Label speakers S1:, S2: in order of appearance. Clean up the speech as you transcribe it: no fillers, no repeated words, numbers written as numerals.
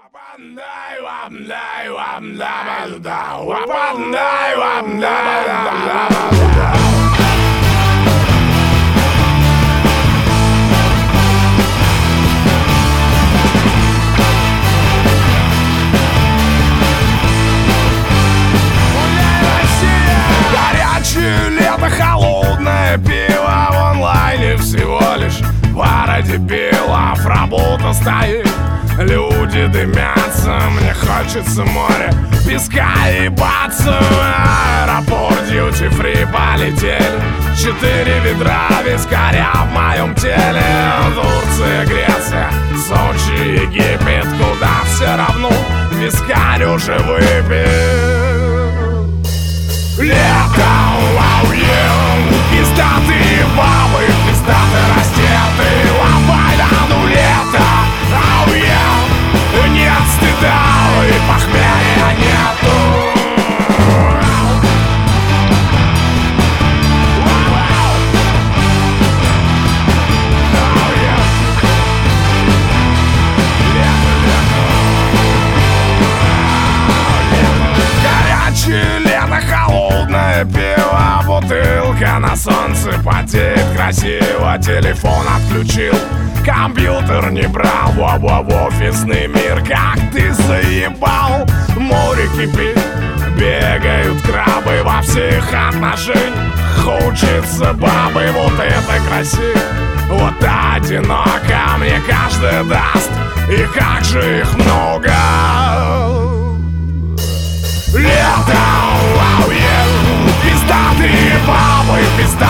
S1: Горячее лето, холодное пиво в онлайне всего лишь пара дебилов. Работа стоит, люди дымятся. Мне хочется море, песка и баться. Аэропорт, дьюти-фри, полетели 4 ведра вискаря в моем теле. Турция, Греция, Сочи, Египет, куда все равно вискарь уже выпил. Лето, вау, пиздатые бабы, пиздатые растеты. Лапай, да ну лето, ау, нет стыда и похмелья нету. Горячее лето, холодное пиво, бутылка на солнце потеет красиво. Телефон отключил, компьютер не брал. Во-во-во, офисный мир, как ты заебал. Море кипит, бегают крабы во всех отношениях. Хочется бабы, вот это красиво, вот одиноко. Мне каждый даст, и как же их много. Лето, пиздатые бабы, пиздатые